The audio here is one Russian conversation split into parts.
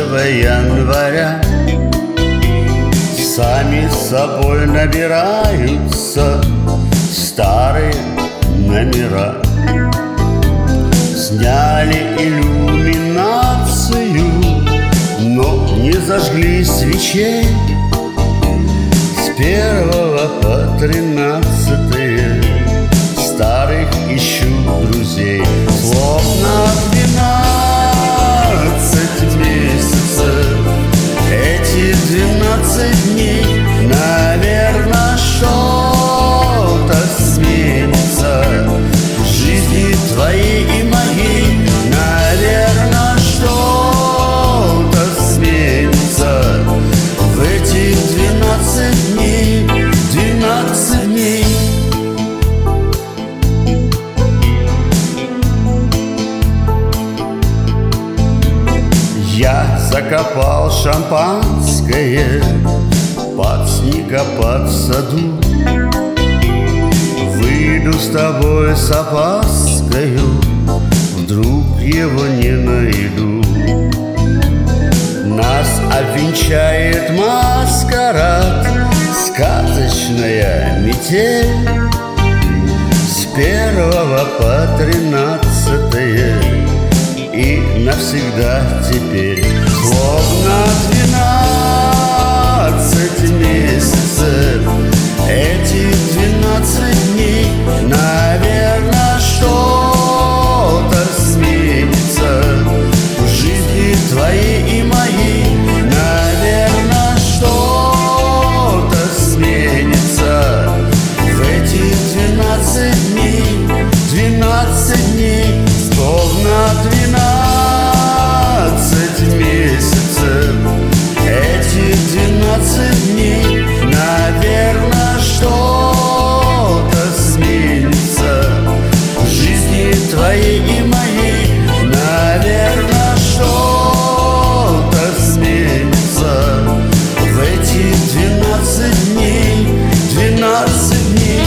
января сами собой набираются старые номера. Сняли иллюминацию, но не зажгли свечей. С 1 по 13 старых ищу друзей. Словно 12 месяцев, эти 12 дней, наверное, что-то сменится в жизни твоей и моей. Наверное, что-то сменится в эти 12 дней, 12 дней. Я закопал шампанское под снегопад в саду. Выйду с тобой с опаскою, вдруг его не найду. Нас обвенчает маскарад, сказочная метель. С 1 по 13 и навсегда теперь. Словно 12 месяцев, эти 12 дней, наверное, что-то сменится в жизни твоей и моей. Наверное, что-то сменится в эти 12 дней, 12 дней. Словно 12 месяцев, эти 12 дней, наверное, что-то сменится в жизни твоей и моей. Наверное, что-то сменится в эти 12 дней, 12 дней.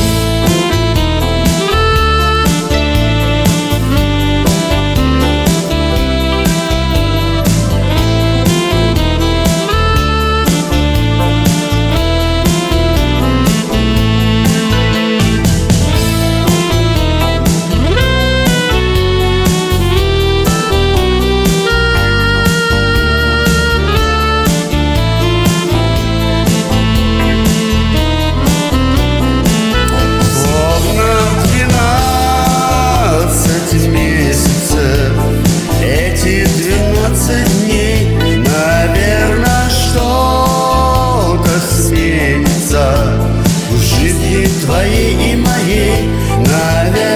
Твоей и моей, наверное.